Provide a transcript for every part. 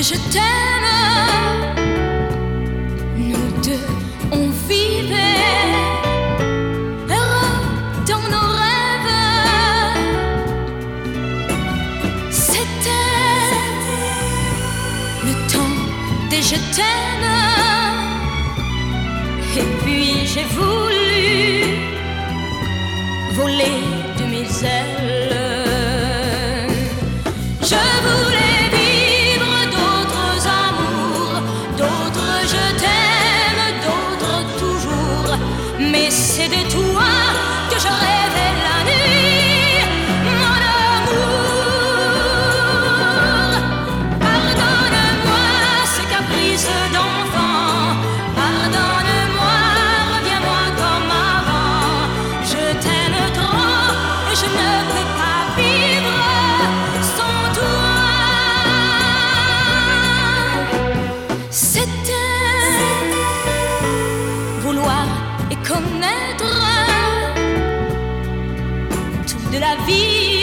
je t'aime. Nous deux, on vivait heureux dans nos rêves. C'était le temps des je t'aime. Et puis j'ai voulu voler de mes ailes. Je voulais vivre d'autres amours, d'autres je t'aime, d'autres toujours. Mais c'est de toi que je rêvais la nuit, mon amour. Pardonne-moi ce caprice d'enfant, pardonne-moi, reviens-moi comme avant. Je t'aime trop et je ne peux pas vivre sans toi. C'était vouloir et connaître tout de la vie,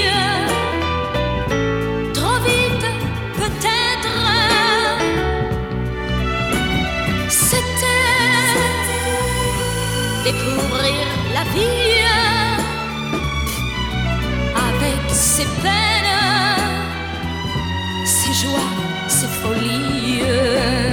trop vite peut-être. C'était découvrir la vie avec ses peines, ses joies, ses folies.